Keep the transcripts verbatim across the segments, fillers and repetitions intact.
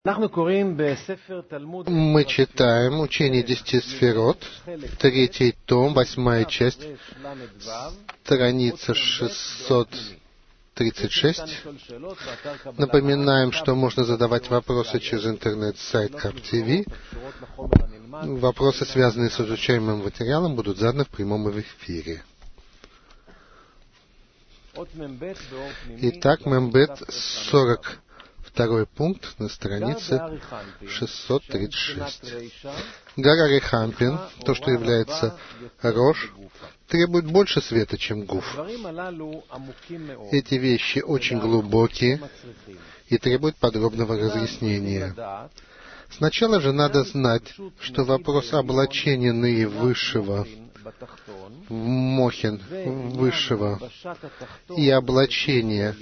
Мы читаем учение десяти сферот, третий том, восьмая часть, страница шестьсот тридцать шесть. Напоминаем, что можно задавать вопросы через интернет-сайт КапТВ. Вопросы, связанные с изучаемым материалом, будут заданы в прямом эфире. Итак, Мембет, сорок второй пункт на странице шестьсот тридцать шесть. Гар Арихампин, то, что является Рош, требует больше света, чем Гуф. Эти вещи очень глубокие и требуют подробного разъяснения. Сначала же надо знать, что вопрос облачения наивысшего в Мохин высшего и облачения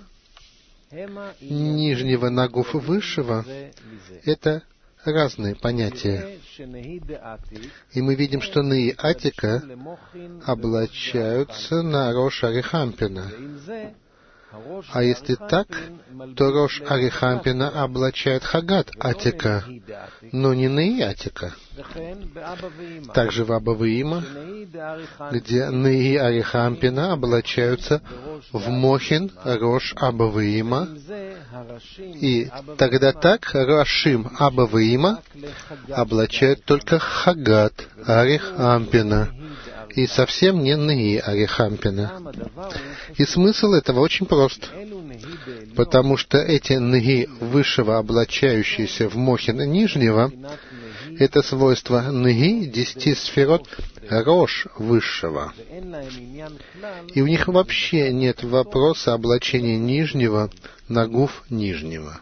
нижнего на Гуф высшего — это разные понятия. И мы видим, что Неи Атика облачаются на Рош Арихампина. А если так, то Рош Арихампина облачает Хагат Атика, но не Неи Атика. Также в Аба веима, где Неи Арихампина облачаются в Мохин Рош Аба веима, и тогда так Рашим Аба веима облачают только Хагат Арихампина, и совсем не Неи Арихампина. И смысл этого очень прост, потому что эти Неи высшего, облачающиеся в Мохин нижнего, это свойство Неи десяти сферот Рош высшего. И у них вообще нет вопроса облачения нижнего на Гуф нижнего.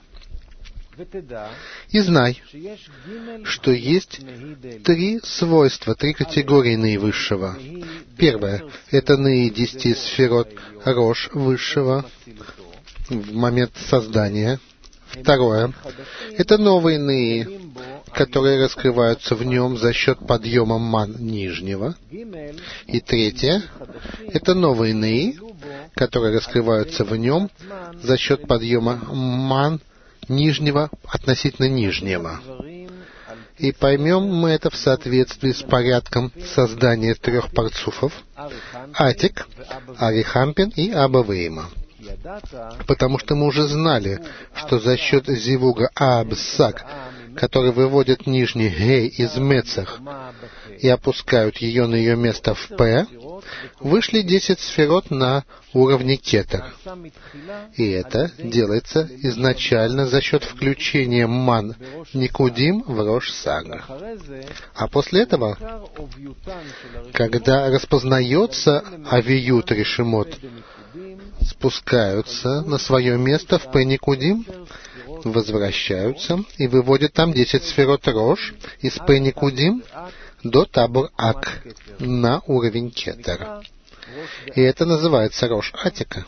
И знай, что есть три свойства, три категории Неи высшего. Первое — это Неи десяти сферот Рош высшего в момент создания. Второе — это новые Неи, которые раскрываются в нем за счет подъема ман нижнего. И третье — это новые Неи, которые раскрываются в нем за счет подъема ман нижнего относительно нижнего. И поймем мы это в соответствии с порядком создания трех парцуфов — Атик, Арихампин и Аба веима. Потому что мы уже знали, что за счет зивуга Аабсак, который выводит нижний Гей из Мецах и опускают ее на ее место в П, вышли десять сферот на уровне Кетер. И это делается изначально за счет включения ман Никудим в Рош Сага. А после этого, когда распознается авиют решимот, спускаются на свое место в П Никудим, возвращаются и выводят там десять сферот Рош из П Никудим до Табур Ак на уровень Кетер. И это называется Рош Атика.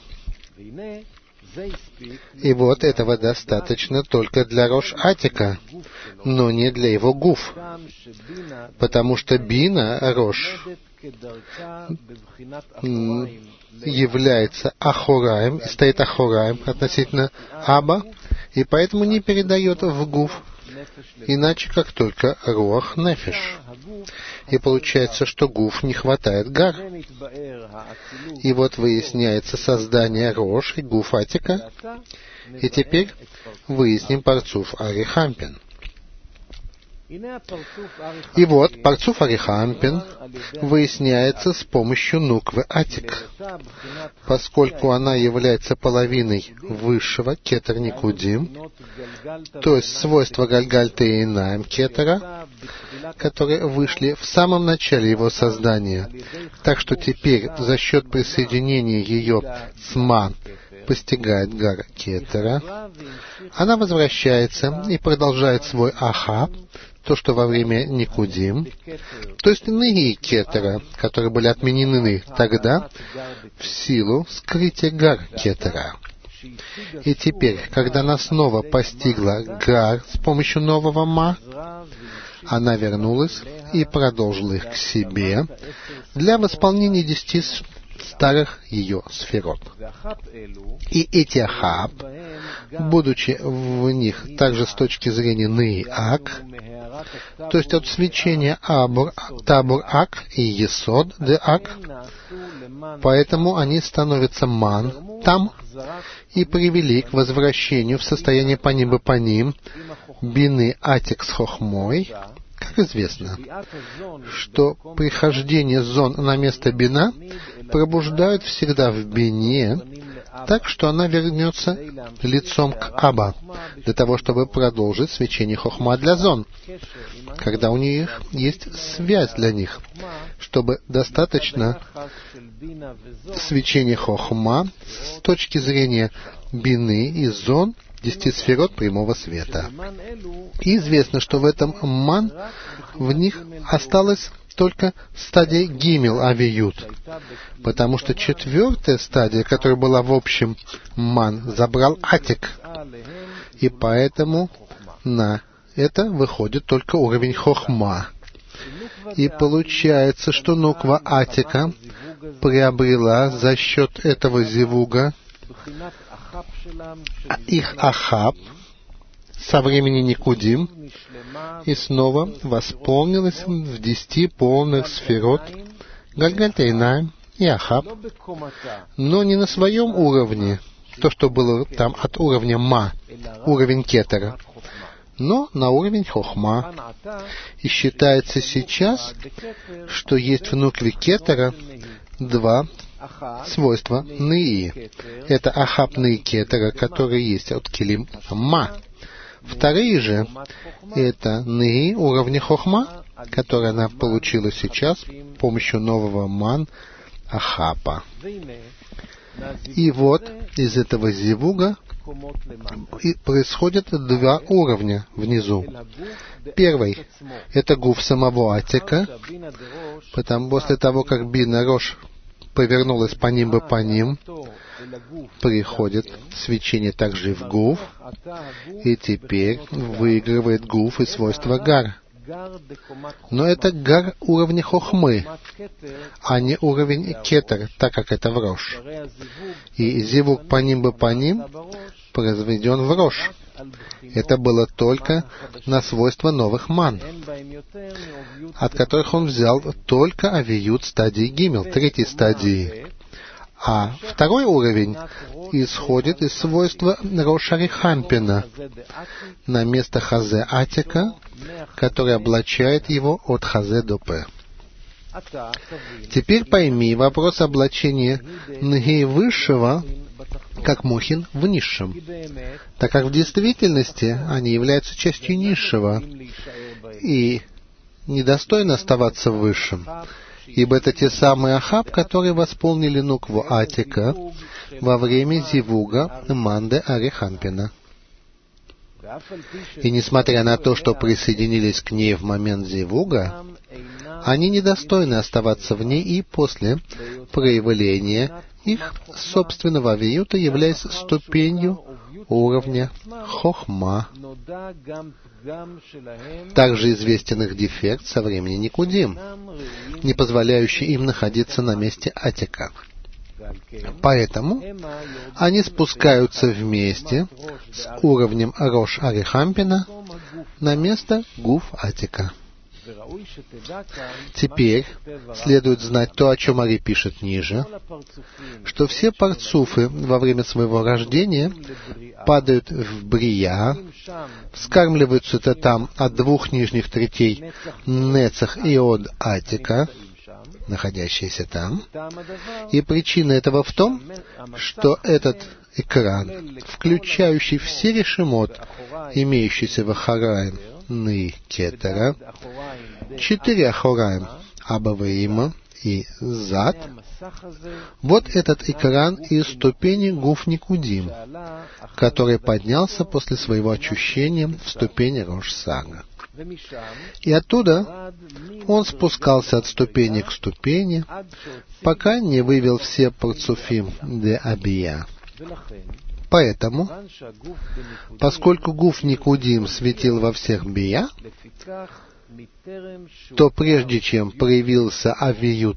И вот этого достаточно только для Рош Атика, но не для его Гуф. Потому что Бина Рош является Ахураем, и стоит Ахураем относительно Аба, и поэтому не передает в Гуф, иначе как только Руах Нефеш. И получается, что Гуф не хватает Гар. И вот выясняется создание Рош и Гуф Атика. И теперь выясним парцуф Арихампин. И вот парцуф Арихампин выясняется с помощью нуквы Атик, поскольку она является половиной высшего Кетер Никудим, то есть свойства Гальгальта и Инаем Кетера, которые вышли в самом начале его создания. Так что теперь за счет присоединения ее с Ман постигает Гар Кетера, она возвращается и продолжает свой Аха, то, что во время Никудим, то есть Неи Кетера, которые были отменены тогда в силу скрытия Гар Кетера. И теперь, когда она снова постигла Гар с помощью нового Ма, она вернулась и продолжила их к себе для восполнения десяти старых ее сферот. И эти ахаб, будучи в них также с точки зрения ны-ак, то есть от свечения абур, табур-ак и есод де-ак, поэтому они становятся ман там и привели к возвращению в состояние паним-бы-паним бины атик с хохмой. Как известно, что прихождение зон на место бина пробуждают всегда в бине, так что она вернется лицом к Аба, для того, чтобы продолжить свечение хохма для зон, когда у них есть связь для них, чтобы достаточно свечения хохма с точки зрения бины и зон десяти сферот прямого света. И известно, что в этом ман в них осталась только стадия гимел авиют, потому что четвертая стадия, которая была в общем ман, забрал атик, и поэтому на это выходит только уровень хохма. И получается, что нуква атика приобрела за счет этого зивуга их ахаб со времени Никудим и снова восполнилась в десяти полных сферот Гальгальтейнаем и ахаб, но не на своем уровне, то, что было там от уровня ма, уровень кетера, но на уровень хохма. И считается сейчас, что есть в нукве кетера два свойства ны. Это ахаб ны кетера, которые есть от килим ма. Вторые же — это ны уровня хохма, который она получила сейчас с помощью нового ман ахапа. И вот из этого зивуга и происходят два уровня внизу. Первый — это гуф самого атика, потому после того, как бина рош повернулась по ним бы по ним, приходит свечение также и в гуф, и теперь выигрывает гуф и свойства гар. Но это гар уровня хохмы, а не уровень кетер, так как это в рош. И зивук по ним бы по ним произведен в рош. Это было только на свойства новых ман, от которых он взял только авиют стадии гимел, третьей стадии. А второй уровень исходит из свойства Рошарихампина на место Хазе Атика, который облачает его от Хазе до П. Теперь пойми вопрос облачения Нги высшего как Мухин в низшем, так как в действительности они являются частью низшего и недостойно оставаться в высшем, ибо это те самые ахаб, которые восполнили нукву атика во время зивуга манды Арихампина. И несмотря на то, что присоединились к ней в момент зивуга, они недостойны оставаться в ней и после проявления их собственного авиюта, являясь ступенью уровня хохма. Также известен их дефект со времени Никудим, не позволяющий им находиться на месте атика. Поэтому они спускаются вместе с уровнем Рош Арихампина на место Гуф Атика. Теперь следует знать то, о чем Ари пишет ниже, что все парцуфы во время своего рождения падают в брия, вскармливаются-то там от двух нижних третей нецах и от атика, находящиеся там. И причина этого в том, что этот экран, включающий все решимот, имеющиеся в Ахараим Ны Кетера, четыре Ахараим Абаваима и Зад, вот этот экран из ступени Гуф Никудим, который поднялся после своего очищения в ступени Рош Сага. И оттуда он спускался от ступени к ступени, пока не вывел все парцуфим де Абия. Поэтому, поскольку Гуф Никудим светил во всех бия, то прежде чем проявился авиют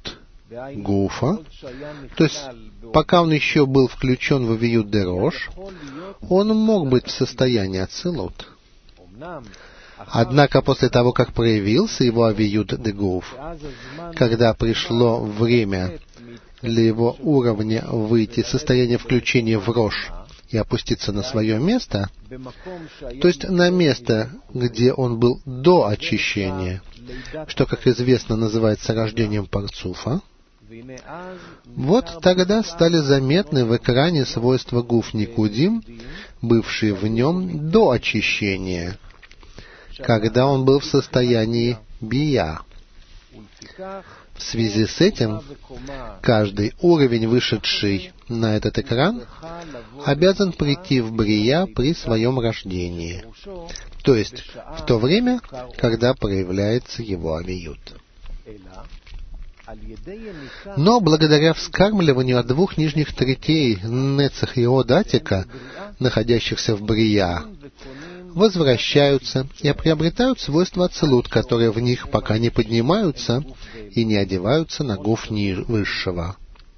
Гуфа, то есть пока он еще был включен в авиют дерош, он мог быть в состоянии ацилут. Однако после того, как проявился его авиют дегуф, когда пришло время для его уровня выйти из состояния включения в рош и опуститься на свое место, то есть на место, где он был до очищения, что, как известно, называется рождением парцуфа, вот тогда стали заметны в экране свойства гуф никудим, бывшие в нем до очищения, когда он был в состоянии бия. В связи с этим, каждый уровень, вышедший на этот экран, обязан прийти в брия при своем рождении, то есть в то время, когда проявляется его авиют. Но благодаря вскармливанию от двух нижних третей Нецах и Одатика, находящихся в брия, возвращаются и приобретают свойства ацилут, которые в них пока не поднимаются и не одеваются на гуф высшего.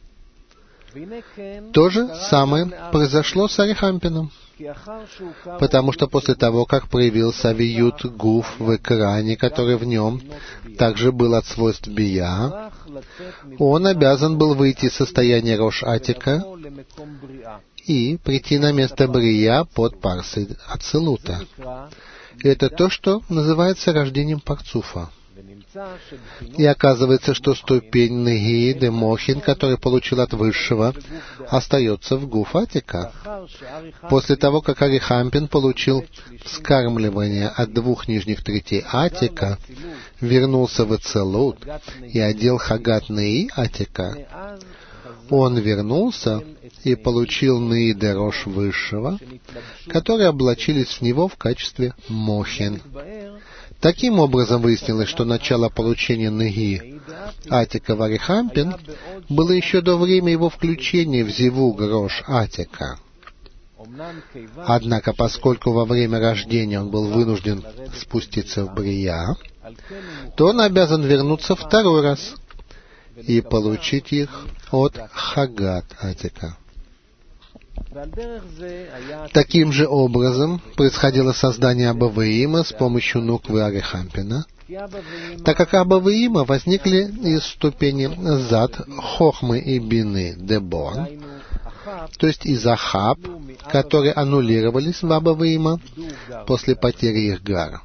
То же самое произошло с Арихампином, потому что после того, как проявился авиют гуф в экране, который в нем также был от свойств бия, он обязан был выйти из состояния рош атика и прийти на место брия под парсой ацилута. Это то, что называется рождением парцуфа. И оказывается, что ступень Неги де Мохин, который получил от Высшего, остается в гуф атика. После того, как Арихампин получил вскармливание от двух нижних третей атика, вернулся в ацилут и одел хагат Неи атика, он вернулся и получил Неи де рош Высшего, которые облачились в него в качестве Мохин. Таким образом, выяснилось, что начало получения Неги атика в Арихампин было еще до времени его включения в зивуг рош атика. Однако, поскольку во время рождения он был вынужден спуститься в брия, то он обязан вернуться второй раз и получить их от хагат атика. Таким же образом происходило создание Абаваима с помощью нуквы Арихампина, так как Абаваима возникли из ступени Зад, Хохмы и Бины Дебон, то есть из Ахаб, которые аннулировались в Абаваима после потери их Гара.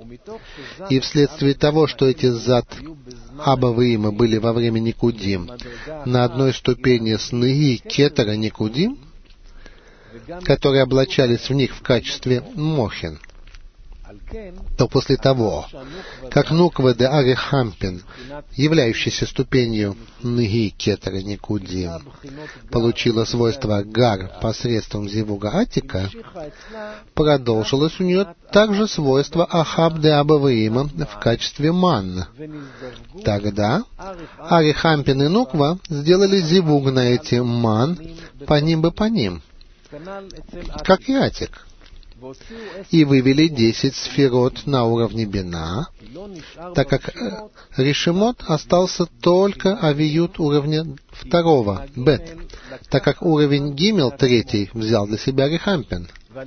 И вследствие того, что эти Зад Абаваима были во время Никудим на одной ступени с Неги Кетера Никудим, которые облачались в них в качестве Мохин, то после того, как нуква де Арихампин, являющаяся ступенью Неги Кетера Никудим, получила свойство Гар посредством зивуга атика, продолжилось у нее также свойство Ахаб де Абаваима в качестве Ман. Тогда Арихампин и нуква сделали зивуг на эти Ман по ним бы по ним, как и атик, и вывели десять сферот на уровне бина, так как решимот остался только авиют уровня второго, бет, так как уровень гимел третий взял для себя Арихампин.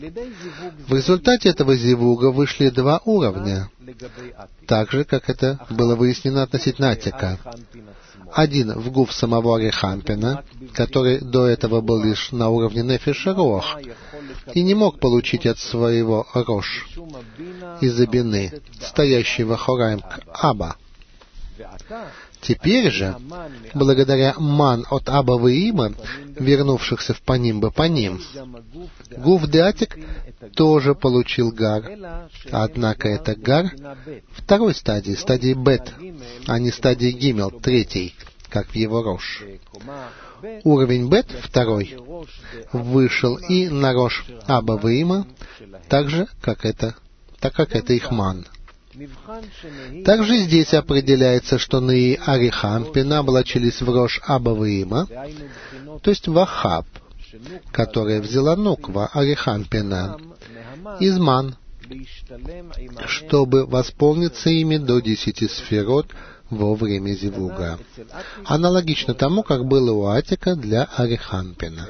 В результате этого зивуга вышли два уровня, так же, как это было выяснено относительно атика. Один в гуф самого Арихампина, который до этого был лишь на уровне нефеш руах и не мог получить от своего рош из-за бины, стоящего хораем к Аба. Теперь же, благодаря ман от Аба Ваима, вернувшихся в Паним бы Паним, гуф де атик тоже получил гар, однако это гар второй стадии, стадии бет, а не стадии гимел, третий, как в его рош. Уровень бет, второй, вышел и на рош Аба Ваима, так же, как это, так как это их ман. Также здесь определяется, что Неи Арихампина облачились в рош Аба Ваима, то есть в Ахаб, которая взяла нуква Арихампина из ман, чтобы восполниться ими до десяти сферот во время зивуга. Аналогично тому, как было у Атика для Арихампина.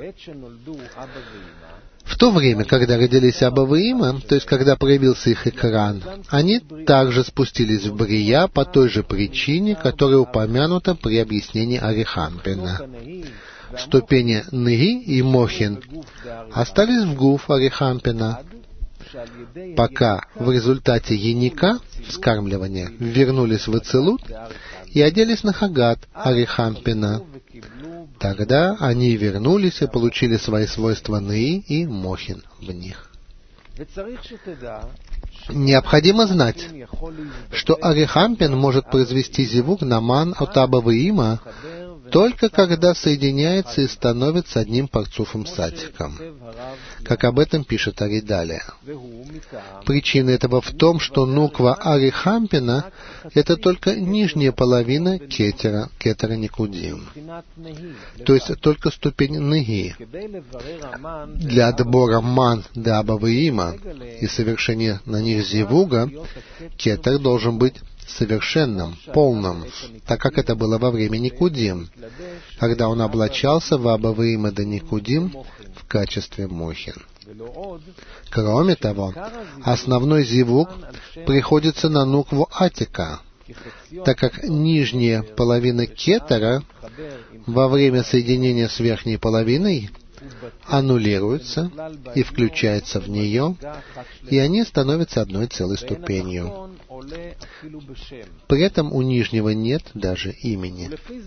В то время, когда родились Аба и Има, то есть когда проявился их экран, они также спустились в Брия по той же причине, которая упомянута при объяснении Арихампина. Ступени Ныги и Мохин остались в Гуф Арихампина, пока в результате яника, вскармливания, вернулись в Ацилут и оделись на Хагат Арихампина. Тогда они вернулись и получили свои свойства Ныи и Мохин в них. Необходимо знать, что Арихампин может произвести зивуг на ман от Аба и Има только когда соединяется и становится одним парцуфом садиком, как об этом пишет Ари далее. Причина этого в том, что нуква Арихампина — это только нижняя половина кетера, кетера Никудим, то есть только ступень Ныги. Для отбора ман до Аба и Има и совершения на них зивуга кетер должен быть совершенным, полным, так как это было во время Никудим, когда он облачался в Аба и Има до Никудим в качестве Мохин. Кроме того, основной зивуг приходится на нукву Атика, так как нижняя половина кетера во время соединения с верхней половиной аннулируется и включается в нее, и они становятся одной целой ступенью. При этом у нижнего нет даже имени.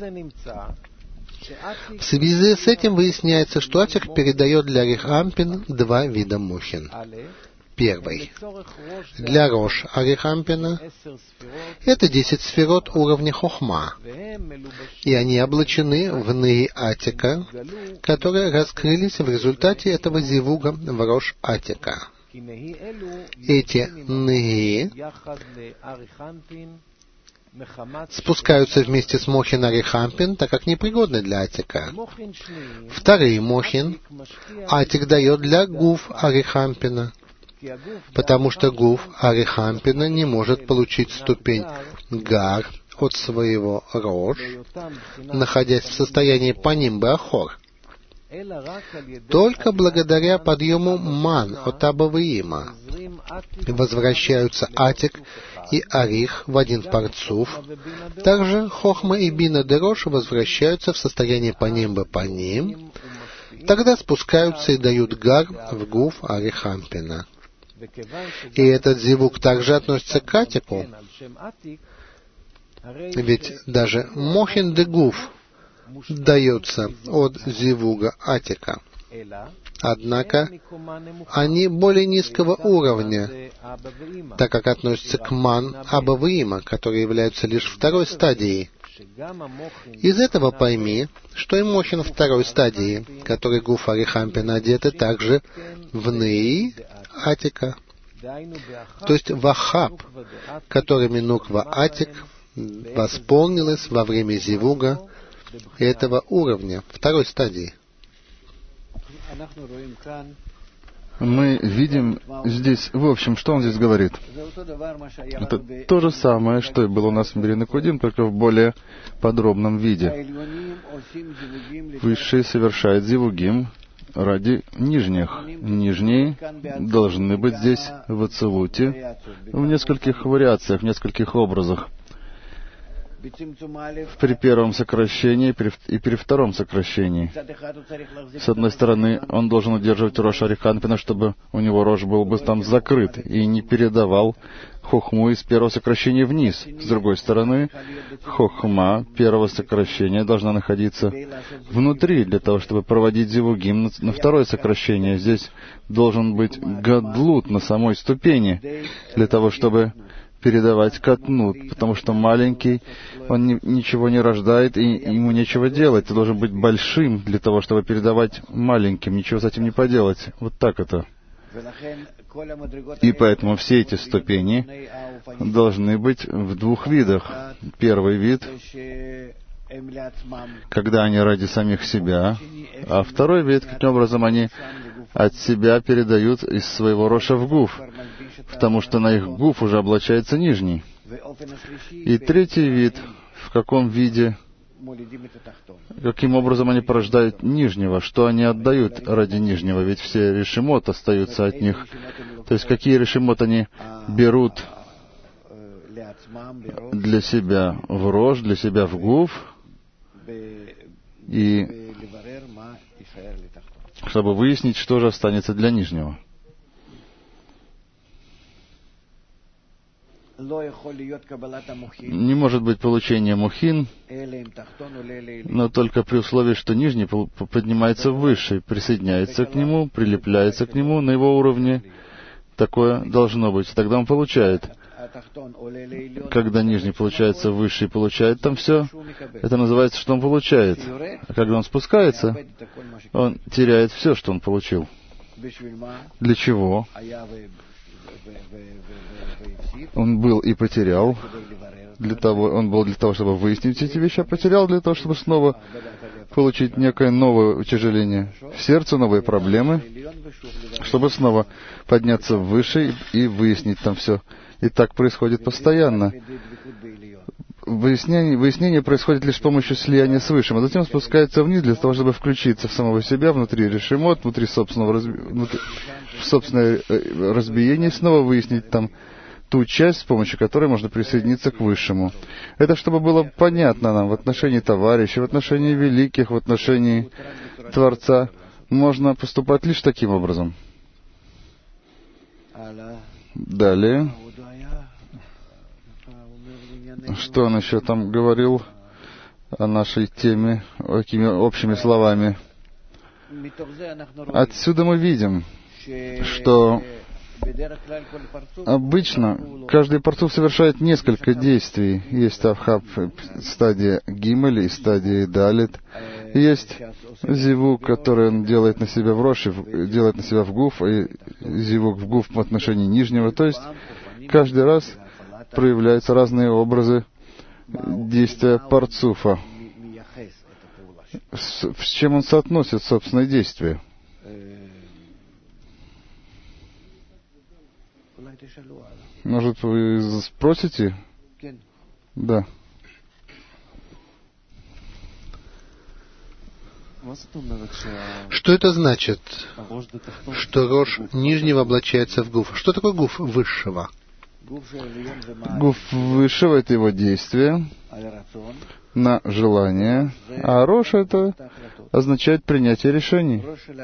В связи с этим выясняется, что Атик передает для Арихампин два вида Мохин. Первый. Для Рош Арихампина это десять сферот уровня Хохма, и они облачены в Ныи Атика, которые раскрылись в результате этого зивуга в Рош Атика. Эти Ныи спускаются вместе с Мохин Арихампин, так как непригодны для Атика. Вторые Мохин Атик дает для Гуф Арихампина, потому что Гуф Арихампина не может получить ступень Гар от своего Рош, находясь в состоянии Паним Беахор. Только благодаря подъему Ман от Аба и Има возвращаются Атик и Арих в один парцуф. Также Хохма и Бина де Рош возвращаются в состояние Паним Бе-Паним. Тогда спускаются и дают Гар в Гуф Арихампина. И этот зивуг также относится к Атику, ведь даже Мохин де Гуф дается от зивуга Атика. Однако они более низкого уровня, так как относятся к Ман Аба и Има, которые являются лишь второй стадией. Из этого пойми, что и Мохин второй стадии, который Гуф Арихампин одеты также в Ныи Атика, то есть в Ахаб, которыми нуква Атик восполнилась во время зивуга этого уровня, второй стадии. Мы видим здесь, в общем, что он здесь говорит. Это то же самое, что и было у нас в мире Никудим, только в более подробном виде. Высшие совершают зивугим ради нижних. Нижние должны быть здесь в Ацилуте в нескольких вариациях, в нескольких образах. При первом сокращении и при втором сокращении. С одной стороны, он должен удерживать Рош Арихампина, чтобы у него Рош был бы там закрыт и не передавал Хохму из первого сокращения вниз. С другой стороны, Хохма первого сокращения должна находиться внутри, для того, чтобы проводить зивугим на второе сокращение. Здесь должен быть гадлут на самой ступени, для того, чтобы передавать катнут, потому что маленький, он ни, ничего не рождает, и ему нечего делать. Ты должен быть большим для того, чтобы передавать маленьким. Ничего с этим не поделать. Вот так это. И поэтому все эти ступени должны быть в двух видах. Первый вид, когда они ради самих себя, а второй вид, каким образом они от себя передают из своего Роша в Гуф, потому что на их Гуф уже облачается нижний. И третий вид, в каком виде, каким образом они порождают нижнего, что они отдают ради нижнего, ведь все решимот остаются от них. То есть какие решимот они берут для себя в рожь, для себя в гуф, и чтобы выяснить, что же останется для нижнего. Не может быть получения мухин, но только при условии, что нижний поднимается выше, присоединяется к нему, прилепляется к нему на его уровне. Такое должно быть. Тогда он получает. Когда нижний получается выше и получает там все, это называется, что он получает. А когда он спускается, он теряет все, что он получил. Для чего? Он был и потерял. Для того, он был для того, чтобы выяснить эти вещи, а потерял для того, чтобы снова получить некое новое утяжеление в сердце, новые проблемы, чтобы снова подняться выше и выяснить там все. И так происходит постоянно. Выяснение, выяснение происходит лишь с помощью слияния с Высшим, а затем спускается вниз для того, чтобы включиться в самого себя, внутри решимот, внутри собственного разби... внутри... в собственное разбиение, и снова выяснить там ту часть, с помощью которой можно присоединиться к Высшему. Это чтобы было понятно нам в отношении товарищей, в отношении великих, в отношении Творца. Можно поступать лишь таким образом. Далее. Что он еще там говорил о нашей теме, какими общими словами? Отсюда мы видим, что обычно каждый парцуф совершает несколько действий. Есть авхаб, стадия гимель и стадия далит. Есть зивук, который он делает на себя в рош, делает на себя в гуф, и зивук в гуф в отношении нижнего. То есть каждый раз проявляются разные образы действия парцуфа. С, с чем он соотносит собственное действие? Может, вы спросите? Да. Что это значит, что рожь нижнего облачается в гуф? Что такое гуф высшего? Гуф высшего — это его действие на желание, а рош — это означает принятие решений.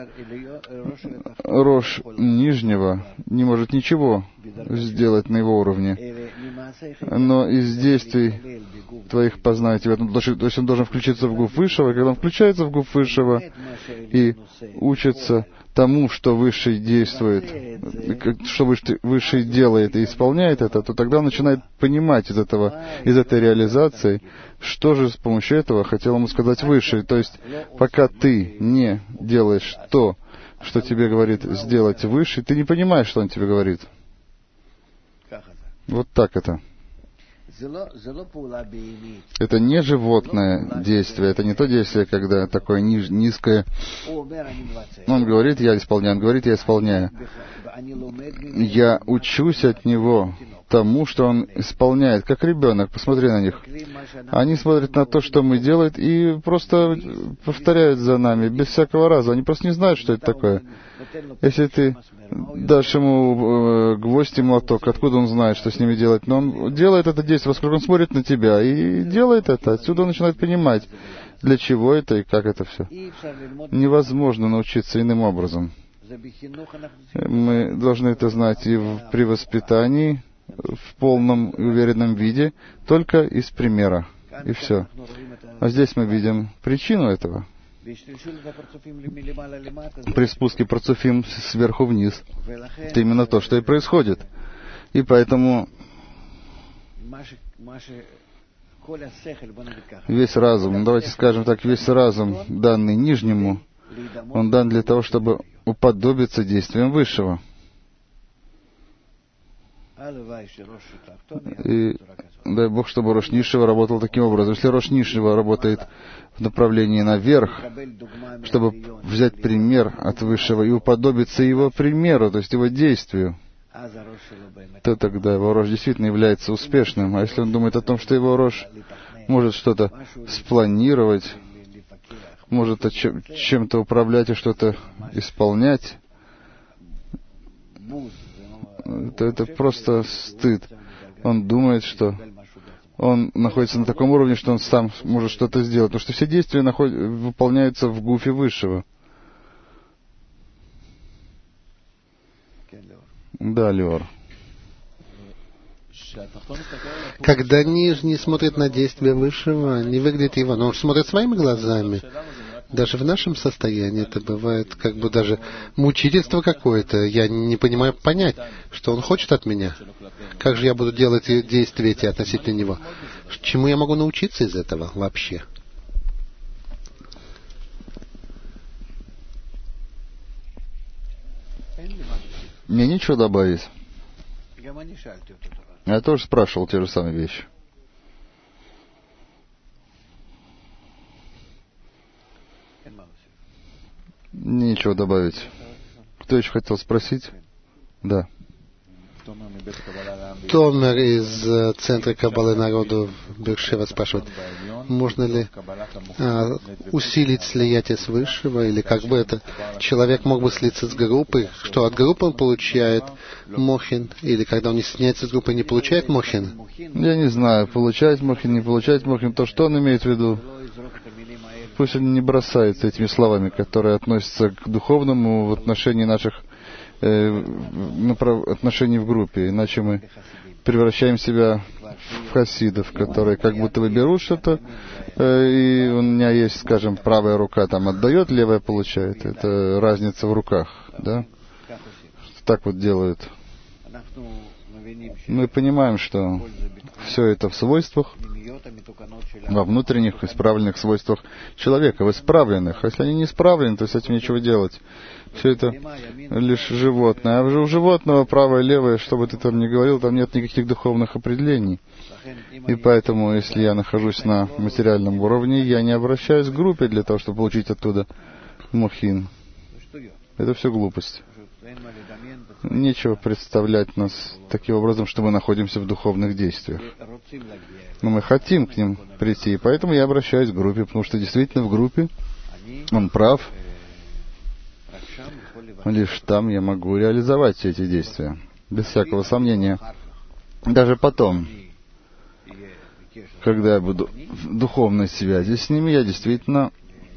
Рош нижнего не может ничего сделать на его уровне, но из действий твоих познать в этом, то есть он должен включиться в гуф высшего, и когда он включается в гуф высшего и учится тому, что Высший действует, что Высший делает и исполняет это, то тогда он начинает понимать из этого, из этой реализации, что же с помощью этого хотел ему сказать Высший. То есть, пока ты не делаешь то, что тебе говорит сделать Высший, ты не понимаешь, что он тебе говорит. Вот так это. Это не животное действие, это не то действие, когда такое ниж, низкое. Он говорит, я исполняю, он говорит, я исполняю. Я учусь от него тому, что он исполняет, как ребенок. Посмотри на них. Они смотрят на то, что мы делаем, и просто повторяют за нами, без всякого раза. Они просто не знают, что это такое. Если ты дашь ему э, гвоздь и молоток, откуда он знает, что с ними делать? Но он делает это действие, поскольку он смотрит на тебя и делает это. Отсюда он начинает понимать, для чего это и как это все. Невозможно научиться иным образом. Мы должны это знать и в, при воспитании, в полном и уверенном виде, только из примера. И все. А здесь мы видим причину этого. При спуске парцуфим сверху вниз. Это именно то, что и происходит. И поэтому весь разум, ну, давайте скажем так, весь разум, данный нижнему, он дан для того, чтобы уподобиться действиям Высшего. И дай Бог, чтобы рош низшего работал таким образом. Если рош низшего работает в направлении наверх, чтобы взять пример от Высшего и уподобиться его примеру, то есть его действию, то тогда его рожь действительно является успешным. А если он думает о том, что его рожь может что-то спланировать, может чем-то управлять и что-то исполнять, то это просто стыд. Он думает, что он находится на таком уровне, что он сам может что-то сделать. Потому что все действия наход... выполняются в гуфе Высшего. Да, Леор. Когда нижний смотрит на действия Высшего, не выглядит его, но он смотрит своими глазами. Даже в нашем состоянии это бывает как бы даже мучительство какое-то. Я не понимаю понять, что он хочет от меня. Как же я буду делать действия эти относительно него? Чему я могу научиться из этого вообще? Мне нечего добавить. Я тоже спрашивал те же самые вещи. Нечего добавить. Кто еще хотел спросить? Да. Томер из Центра Каббалы народу Бершева спрашивает, можно ли а, усилить слиятие с Высшего, или как бы это человек мог бы слиться с группой, что от группы он получает мохин, или когда он не соединяется с группой, не получает мохин? Я не знаю, получает мохин, не получает мохин, то что он имеет в виду? Пусть он не бросается этими словами, которые относятся к духовному в отношении наших э, направ... отношений в группе, иначе мы превращаем себя в хасидов, которые как будто бы берут что-то, э, и у меня есть, скажем, правая рука там отдает, левая получает. Это разница в руках, да? Так вот делают. Мы понимаем, что все это в свойствах, во внутренних исправленных свойствах человека, в исправленных. А если они не исправлены, то с этим ничего делать. Все это лишь животное. А у животного правое, левое, что бы ты там ни говорил, там нет никаких духовных определений. И поэтому, если я нахожусь на материальном уровне, я не обращаюсь к группе для того, чтобы получить оттуда мухин. Это все глупость. Нечего представлять нас таким образом, что мы находимся в духовных действиях. Но мы хотим к ним прийти, и поэтому я обращаюсь к группе, потому что действительно в группе он прав. Лишь там я могу реализовать все эти действия, без всякого сомнения. Даже потом, когда я буду в духовной связи с ними, я действительно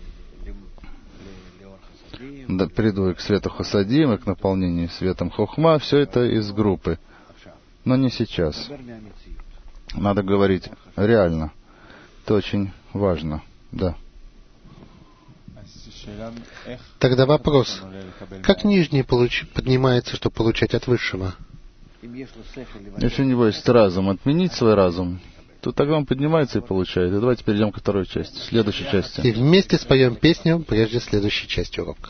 да, приду и к свету Хасадим, и к наполнению светом Хохма, все это из группы. Но не сейчас. Надо говорить реально. Это очень важно. Да. Тогда вопрос. Как нижний получ... поднимается, чтобы получать от Высшего? Если у него есть разум, отменить свой разум, то тогда он поднимается и получает. И давайте перейдем ко второй части, следующей части. И вместе споем песню прежде следующей части урока.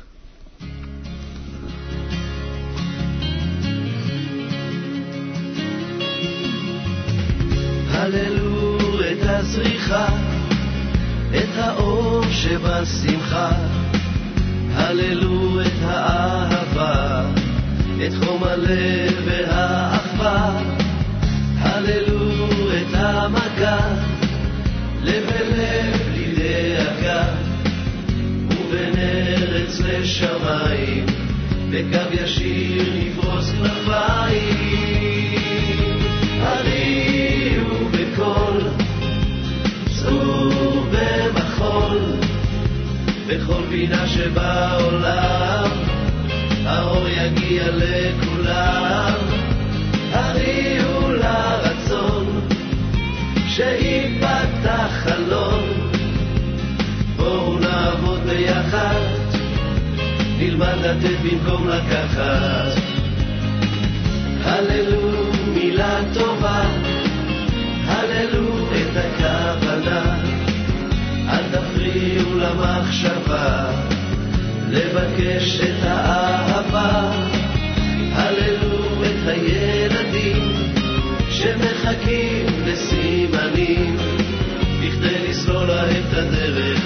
הללו את הזריחה, את האור שבשמחה, הללו את האהבה, את חום הלב והאחווה, הללו את המגע, לב אל לב בלי דאגה, ובין ארץ לשמיים, בקו ישיר נפרוס כנפיים. הריעו בקול, צאו במחול, בכל פינה שבעולם, האור יגיע לכולם. הריעו לרצון, שיפתח חלון, בואו נעבוד ביחד, נלמד לתת במקום לקחת. הללו מילה טובה, הללו את הכוונה, אל תפריעו למחשבה, לבקש את האהבה. הללו את הילדים שמחכים לסימנים, בכדי לסלול להם את הדרך,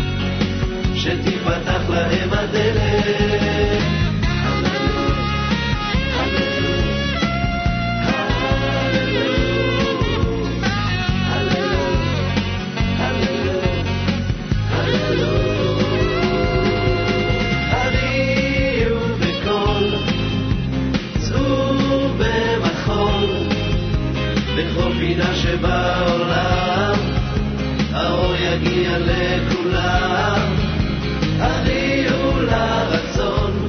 שתיפתח להם הדלת. הללו, הללו בכל פינה שבעולם, האור יגיע לכולם. הביאו לרצון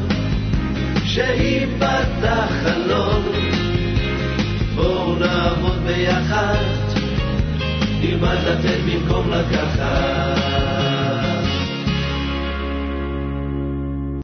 שיפתח חלון, בואו נעבוד ביחד, נלמד לתת במקום לקחת.